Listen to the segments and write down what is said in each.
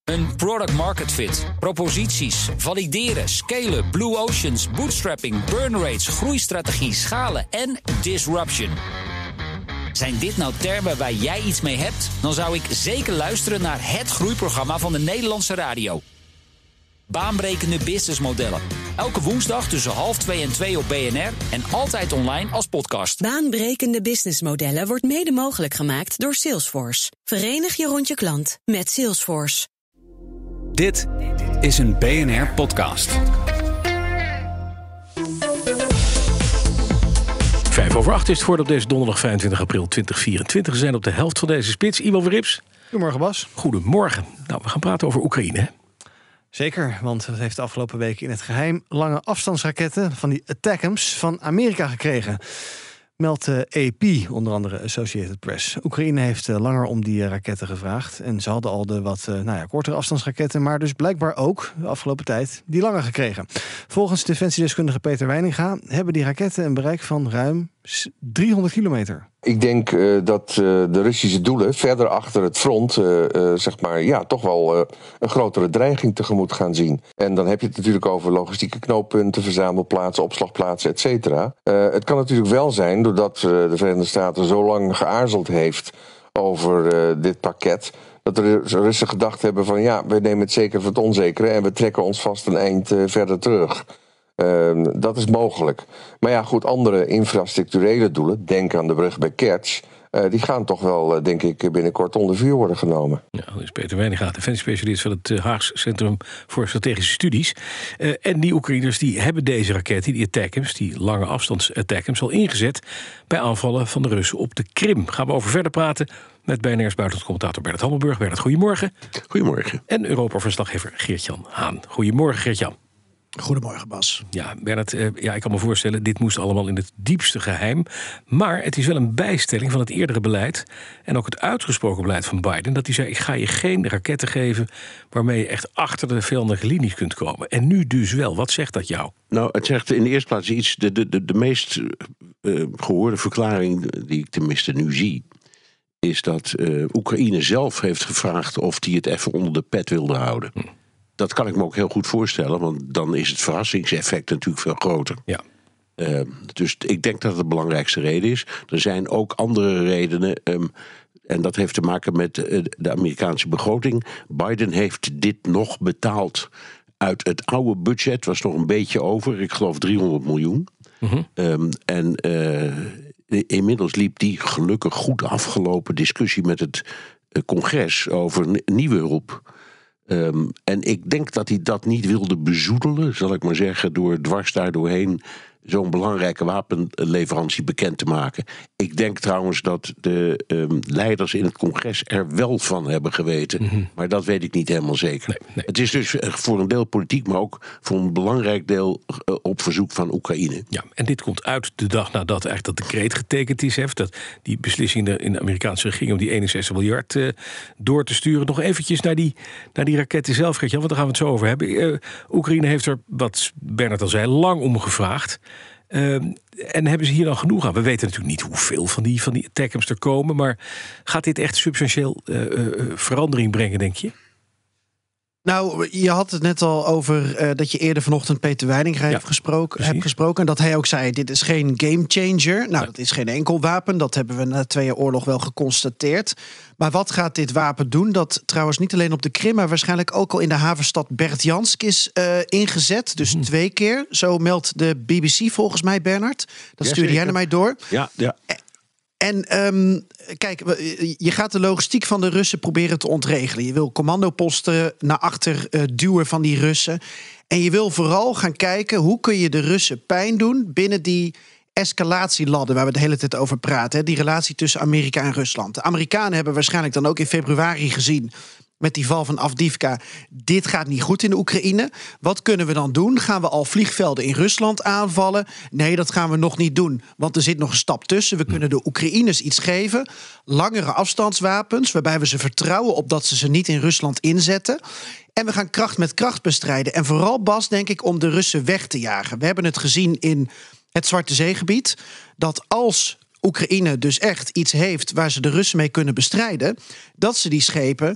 Een product market fit, proposities, valideren, scalen, blue oceans, bootstrapping, burn rates, groeistrategie, schalen en disruption. Zijn dit nou termen waar jij iets mee hebt? Dan zou ik zeker luisteren naar het groeiprogramma van de Nederlandse radio. Baanbrekende businessmodellen. Elke woensdag tussen 12:30 en 2 op BNR en altijd online als podcast. Baanbrekende businessmodellen wordt mede mogelijk gemaakt door Salesforce. Verenig je rond je klant met Salesforce. Dit is een BNR-podcast. 7:05 is het voor op deze donderdag 25 april 2024. We zijn op de helft van deze spits. Ivo Verrips. Goedemorgen, Bas. Goedemorgen. Nou, we gaan praten over Oekraïne. Hè? Zeker, want het heeft de afgelopen weken in het geheim lange afstandsraketten van die ATACMS van Amerika gekregen. Meldt AP, onder andere Associated Press. Oekraïne heeft langer om die raketten gevraagd. En ze hadden al de wat kortere afstandsraketten, maar dus blijkbaar ook de afgelopen tijd die langer gekregen. Volgens defensiedeskundige Peter Weininga hebben die raketten een bereik van ruim 300 kilometer. Ik denk dat de Russische doelen verder achter het front toch wel een grotere dreiging tegemoet gaan zien. En dan heb je het natuurlijk over logistieke knooppunten, verzamelplaatsen, opslagplaatsen, et cetera. Het kan natuurlijk wel zijn, doordat de Verenigde Staten zo lang geaarzeld heeft over dit pakket, dat de Russen gedacht hebben van we nemen het zeker voor het onzekere en we trekken ons vast een eind verder terug. Dat is mogelijk. Maar goed, andere infrastructurele doelen, denk aan de brug bij Kerch, die gaan toch wel, denk ik, binnenkort onder vuur worden genomen. Ja, dat is Peter Weininga, defensiespecialist van het Haags Centrum voor Strategische Studies. En die Oekraïners die hebben deze raketten, die ATACMS, die lange afstands ATACMS, al ingezet bij aanvallen van de Russen op de Krim. Gaan we over verder praten met BNR's buitenlandcommentator Bernard Hammelburg. Bernard, goedemorgen. Goedemorgen. En Europa-verslaggever Geert-Jan Haan. Goedemorgen, Geert-Jan. Goedemorgen, Bas. Ja, Bernard, ik kan me voorstellen, dit moest allemaal in het diepste geheim. Maar het is wel een bijstelling van het eerdere beleid en ook het uitgesproken beleid van Biden, dat hij zei, ik ga je geen raketten geven waarmee je echt achter de vijandige linies kunt komen. En nu dus wel. Wat zegt dat jou? Nou, het zegt in de eerste plaats iets, de meest gehoorde verklaring die ik tenminste nu zie, is dat Oekraïne zelf heeft gevraagd of hij het even onder de pet wilde houden. Dat kan ik me ook heel goed voorstellen, want dan is het verrassingseffect natuurlijk veel groter. Ja. Dus ik denk dat het de belangrijkste reden is. Er zijn ook andere redenen, en dat heeft te maken met de Amerikaanse begroting. Biden heeft dit nog betaald uit het oude budget, was nog een beetje over, ik geloof 300 miljoen. Mm-hmm. Inmiddels liep die gelukkig goed afgelopen discussie met het congres over nieuwe hulp. En ik denk dat hij dat niet wilde bezoedelen, zal ik maar zeggen, door dwars daardoorheen zo'n belangrijke wapenleverantie bekend te maken. Ik denk trouwens dat de leiders in het congres er wel van hebben geweten. Mm-hmm. Maar dat weet ik niet helemaal zeker. Nee. Het is dus voor een deel politiek, maar ook voor een belangrijk deel op verzoek van Oekraïne. Ja, en dit komt uit de dag nadat eigenlijk dat decreet getekend is. Dat die beslissing in de Amerikaanse regering om die 61 miljard door te sturen. Nog eventjes naar die raketten zelf, Gert-Jan, want daar gaan we het zo over hebben. Oekraïne heeft er, wat Bernard al zei, lang om gevraagd. En hebben ze hier dan genoeg aan? We weten natuurlijk niet hoeveel van die ATACMS er komen, maar gaat dit echt substantieel verandering brengen, denk je? Nou, je had het net al over dat je eerder vanochtend Peter Weininga hebt gesproken. En dat hij ook zei, dit is geen gamechanger. Nou, dat is geen enkel wapen. Dat hebben we na 2 jaar oorlog wel geconstateerd. Maar wat gaat dit wapen doen? Dat trouwens niet alleen op de Krim, maar waarschijnlijk ook al in de havenstad Berdjansk is ingezet. Dus 2 keer. Zo meldt de BBC volgens mij, Bernard. Dat stuurde jij naar mij door. Ja. En kijk, je gaat de logistiek van de Russen proberen te ontregelen. Je wil commandoposten naar achter duwen van die Russen. En je wil vooral gaan kijken, hoe kun je de Russen pijn doen binnen die escalatieladder waar we de hele tijd over praten. Hè? Die relatie tussen Amerika en Rusland. De Amerikanen hebben waarschijnlijk dan ook in februari gezien, met die val van Avdiivka, dit gaat niet goed in de Oekraïne. Wat kunnen we dan doen? Gaan we al vliegvelden in Rusland aanvallen? Nee, dat gaan we nog niet doen, want er zit nog een stap tussen. We kunnen de Oekraïners iets geven, langere afstandswapens, waarbij we ze vertrouwen op dat ze niet in Rusland inzetten. En we gaan kracht met kracht bestrijden. En vooral, Bas, denk ik, om de Russen weg te jagen. We hebben het gezien in het Zwarte Zeegebied, dat als Oekraïne dus echt iets heeft waar ze de Russen mee kunnen bestrijden, dat ze die schepen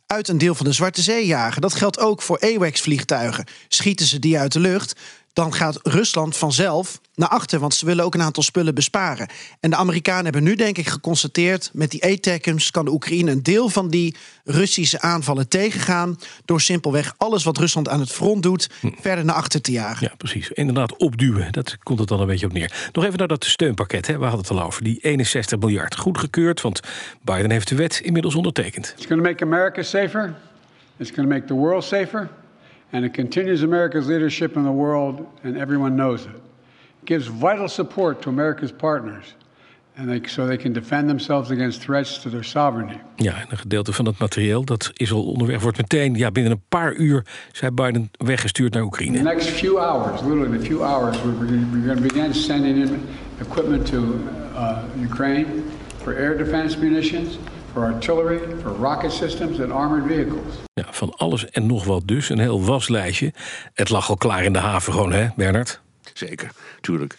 uit een deel van de Zwarte Zee jagen. Dat geldt ook voor AWACS-vliegtuigen. Schieten ze die uit de lucht, dan gaat Rusland vanzelf naar achter, want ze willen ook een aantal spullen besparen. En de Amerikanen hebben nu denk ik geconstateerd, met die ATACMS kan de Oekraïne een deel van die Russische aanvallen tegengaan, door simpelweg alles wat Rusland aan het front doet verder naar achter te jagen. Ja, precies. Inderdaad, opduwen. Dat komt het dan een beetje op neer. Nog even naar dat steunpakket. Hè. We hadden het al over. Die 61 miljard. Goedgekeurd, want Biden heeft de wet inmiddels ondertekend. It's going to make America safer. It's going to make the world safer. And it continues America's leadership in the world, and everyone knows it. It gives vital support to America's partners, so they can defend themselves against threats to their sovereignty. Ja, en een gedeelte van het materieel dat is al onderweg, wordt meteen, binnen een paar uur, zei Biden, weggestuurd naar Oekraïne. In the next few hours, literally in a few hours, we're going to begin sending in equipment to Ukraine for air defense munitions, for artillery, for rocket systems and armored vehicles. Ja, van alles en nog wat dus. Een heel waslijstje. Het lag al klaar in de haven gewoon, hè, Bernard? Zeker, tuurlijk.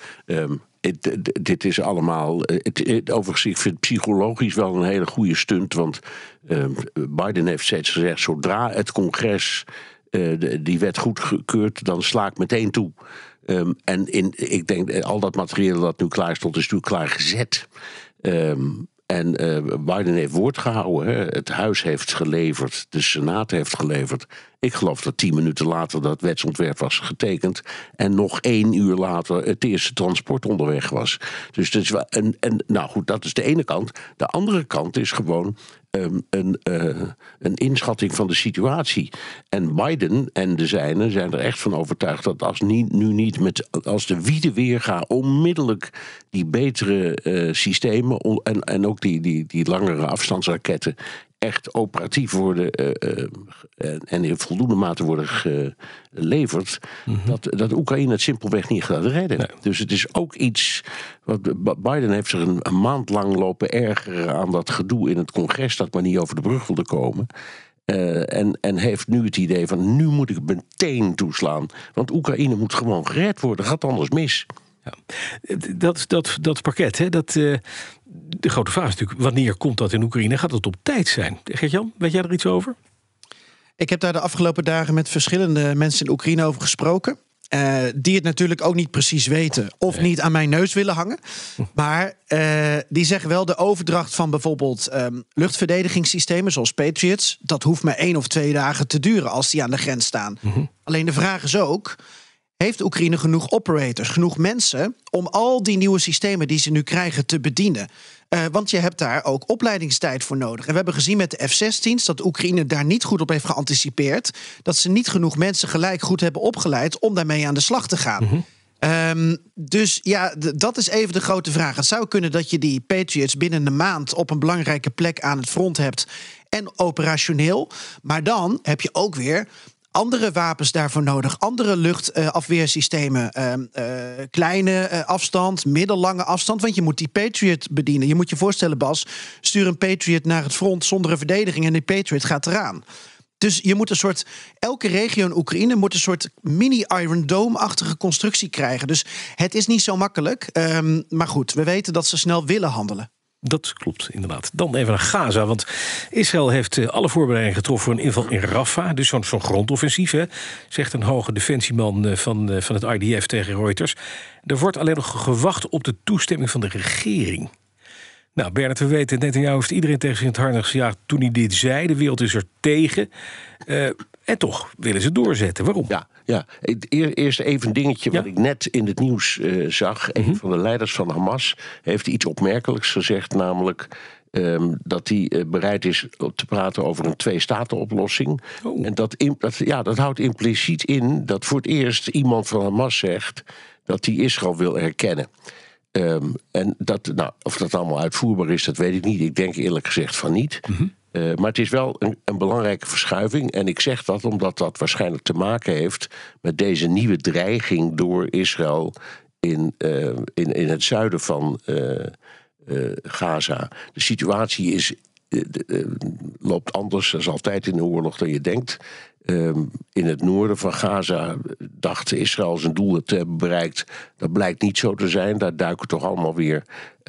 Dit is allemaal... Overigens, ik vind het psychologisch wel een hele goede stunt. Want Biden heeft steeds gezegd, zodra het congres die wet goedkeurt, dan sla ik meteen toe. Ik denk, al dat materieel dat nu klaar stond, is natuurlijk klaargezet. En Biden heeft woord gehouden. Hè. Het huis heeft geleverd. De Senaat heeft geleverd. Ik geloof dat 10 minuten later dat wetsontwerp was getekend. En nog 1 uur later het eerste transport onderweg was. Dus dat is wel, nou goed, dat is de ene kant. De andere kant is gewoon een inschatting van de situatie. En Biden en de zijnen zijn er echt van overtuigd dat als de wiede weer gaat, onmiddellijk die betere systemen en ook die langere afstandsraketten echt operatief worden en in voldoende mate worden geleverd, dat Oekraïne het simpelweg niet gaat redden. Nee. Dus het is ook iets wat Biden heeft zich een maand lang lopen ergeren aan dat gedoe in het congres dat maar niet over de brug wilde komen. En heeft nu het idee van, nu moet ik meteen toeslaan. Want Oekraïne moet gewoon gered worden, gaat anders mis. Ja. Dat pakket, hè, de grote vraag is natuurlijk, wanneer komt dat in Oekraïne? Gaat het op tijd zijn? Gert-Jan, weet jij er iets over? Ik heb daar de afgelopen dagen met verschillende mensen in Oekraïne over gesproken. Die het natuurlijk ook niet precies weten of niet aan mijn neus willen hangen. Maar die zeggen wel, de overdracht van bijvoorbeeld luchtverdedigingssystemen zoals Patriots, dat hoeft maar 1 of 2 dagen te duren als die aan de grens staan. Alleen de vraag is ook, heeft Oekraïne genoeg operators, genoeg mensen om al die nieuwe systemen die ze nu krijgen te bedienen? Want je hebt daar ook opleidingstijd voor nodig. En we hebben gezien met de F-16's dat Oekraïne daar niet goed op heeft geanticipeerd. Dat ze niet genoeg mensen gelijk goed hebben opgeleid om daarmee aan de slag te gaan. Dus ja, dat is even de grote vraag. Het zou kunnen dat je die Patriots binnen een maand op een belangrijke plek aan het front hebt en operationeel. Maar dan heb je ook weer andere wapens daarvoor nodig. Andere luchtafweersystemen. Kleine afstand, middellange afstand. Want je moet die Patriot bedienen. Je moet je voorstellen, Bas, stuur een Patriot naar het front zonder een verdediging en die Patriot gaat eraan. Dus je moet elke regio in Oekraïne moet een soort mini-Iron Dome-achtige constructie krijgen. Dus het is niet zo makkelijk. Maar goed, we weten dat ze snel willen handelen. Dat klopt, inderdaad. Dan even naar Gaza, want Israël heeft alle voorbereidingen getroffen voor een inval in Rafah. Dus zo'n grondoffensief, hè, zegt een hoge defensieman van het IDF tegen Reuters. Er wordt alleen nog gewacht op de toestemming van de regering. Nou, Bernard, we weten, Netanyahu heeft iedereen tegen zich in het harnas gejaagd toen hij dit zei. De wereld is er tegen. En toch willen ze doorzetten. Waarom? Ja. Eerst even een dingetje wat ik net in het nieuws zag. Een van de leiders van Hamas heeft iets opmerkelijks gezegd, namelijk dat hij bereid is te praten over een 2-staten-oplossing. En dat houdt impliciet in dat voor het eerst iemand van Hamas zegt dat hij Israël wil erkennen. En of dat allemaal uitvoerbaar is, dat weet ik niet. Ik denk eerlijk gezegd van niet. Maar het is wel een belangrijke verschuiving. En ik zeg dat omdat dat waarschijnlijk te maken heeft met deze nieuwe dreiging door Israël in het zuiden van Gaza. De situatie loopt anders, als altijd in de oorlog, dan je denkt. in het noorden van Gaza dacht Israël zijn doel te hebben bereikt. Dat blijkt niet zo te zijn. Daar duiken toch allemaal weer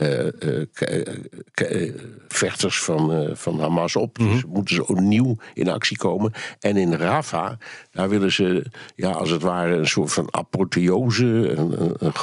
vechters van Hamas op. Dus moeten ze opnieuw in actie komen. En in Rafah, daar willen ze als het ware een soort van apotheose, een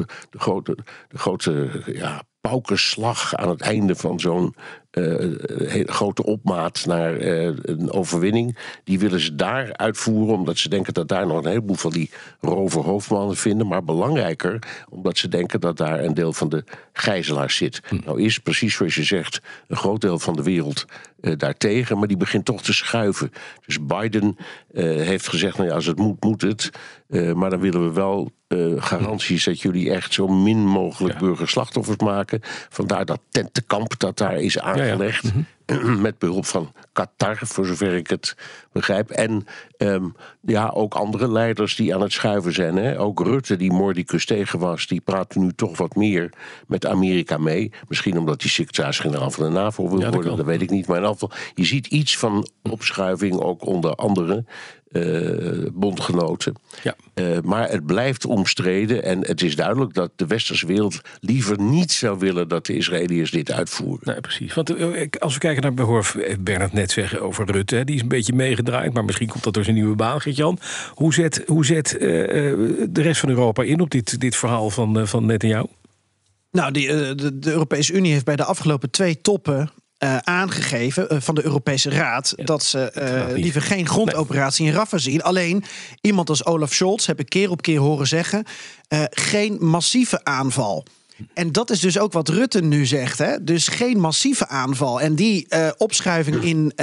grote paukenslag aan het einde van zo'n hele grote opmaat naar een overwinning. Die willen ze daar uitvoeren, omdat ze denken dat daar nog een heleboel van die roverhoofdmannen vinden. Maar belangrijker, omdat ze denken dat daar een deel van de gijzelaars zit. Nou is, precies zoals je zegt, een groot deel van de wereld daartegen, maar die begint toch te schuiven. Dus Biden heeft gezegd, als het moet, moet het. Maar dan willen we wel garanties dat jullie echt zo min mogelijk burgerslachtoffers maken. Vandaar dat tentenkamp dat daar is aangelegd. Met behulp van Qatar, voor zover ik het begrijp. En ook andere leiders die aan het schuiven zijn. Hè? Ook Rutte, die mordicus tegen was, die praat nu toch wat meer met Amerika mee. Misschien omdat hij secretaris-generaal van de NAVO wil worden, dat weet ik niet. Maar in ieder geval, je ziet iets van opschuiving ook onder andere bondgenoten. Ja. Maar het blijft omstreden en het is duidelijk dat de westerse wereld liever niet zou willen dat de Israëliërs dit uitvoeren. Nee, precies. Want als we kijken naar, hoor Bernard net zeggen over Rutte, die is een beetje meegedraaid, maar misschien komt dat door zijn nieuwe baan, Geert-Jan. Hoe zet de rest van Europa in op dit verhaal van Netanyahu? Nou, de Europese Unie heeft bij de afgelopen 2 toppen aangegeven van de Europese Raad dat ze liever geen grondoperatie in Rafah zien. Alleen iemand als Olaf Scholz heb ik keer op keer horen zeggen, geen massieve aanval. En dat is dus ook wat Rutte nu zegt. Hè? Dus geen massieve aanval. En die opschuiving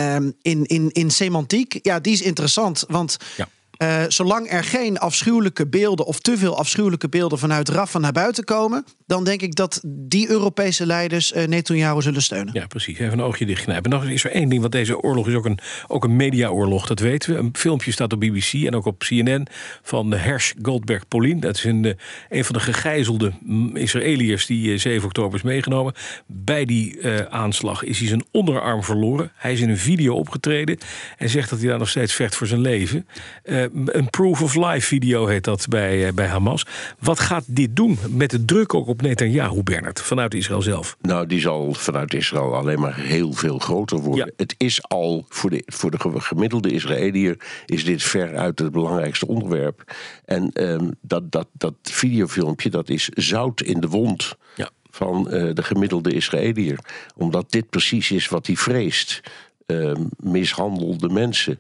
in semantiek, die is interessant. Want zolang er geen afschuwelijke beelden of te veel afschuwelijke beelden vanuit Rafah naar buiten komen, dan denk ik dat die Europese leiders Netanyahu zullen steunen. Ja, precies. Even een oogje dichtknijpen. Nog is er één ding, want deze oorlog is ook een mediaoorlog, dat weten we. Een filmpje staat op BBC en ook op CNN van Hersh Goldberg Polin. Dat is een van de gegijzelde Israëliërs die 7 oktober is meegenomen. Bij die aanslag is hij zijn onderarm verloren. Hij is in een video opgetreden en zegt dat hij daar nog steeds vecht voor zijn leven. Een proof of life video heet dat bij Hamas. Wat gaat dit doen met de druk ook op Netanyahu, Bernard, vanuit Israël zelf? Nou, die zal vanuit Israël alleen maar heel veel groter worden. Ja. Het is al, voor de gemiddelde Israëliër is dit veruit het belangrijkste onderwerp. En dat videofilmpje, dat is zout in de wond van de gemiddelde Israëliër. Omdat dit precies is wat hij vreest. Mishandelde mensen.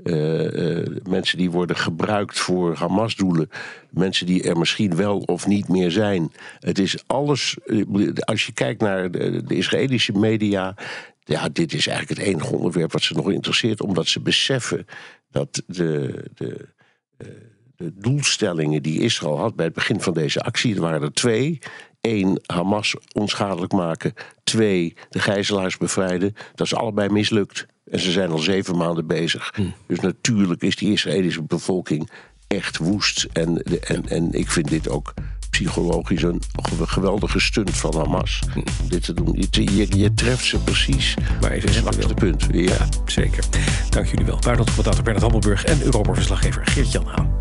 Mensen die worden gebruikt voor Hamas-doelen. Mensen die er misschien wel of niet meer zijn. Het is alles. Als je kijkt naar de Israëlische media, dit is eigenlijk het enige onderwerp wat ze nog interesseert, omdat ze beseffen dat de doelstellingen die Israël had bij het begin van deze actie, er waren er 2. 1, Hamas onschadelijk maken. 2, de gijzelaars bevrijden. Dat is allebei mislukt. En ze zijn al 7 maanden bezig. Dus natuurlijk is die Israëlische bevolking echt woest. En ik vind dit ook psychologisch een geweldige stunt van Hamas. Dit te doen. Je treft ze precies bij het zwakste punt. Ja, zeker. Dank jullie wel. Buitenlandcommentator Bernard Hammelburg en Europa-verslaggever Geert-Jan Haan.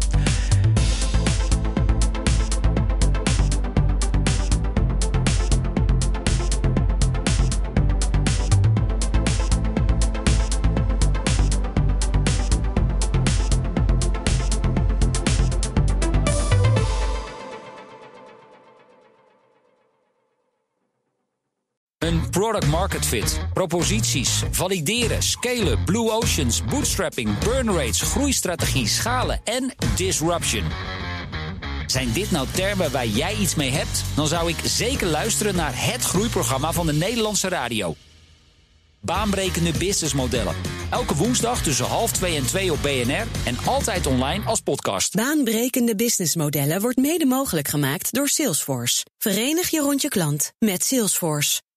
Een product market fit, proposities, valideren, scalen, blue oceans, bootstrapping, burn rates, groeistrategie, schalen en disruption. Zijn dit nou termen waar jij iets mee hebt? Dan zou ik zeker luisteren naar het groeiprogramma van de Nederlandse radio. Baanbrekende businessmodellen. Elke woensdag tussen 1:30 en 2 op BNR en altijd online als podcast. Baanbrekende businessmodellen wordt mede mogelijk gemaakt door Salesforce. Verenig je rond je klant met Salesforce.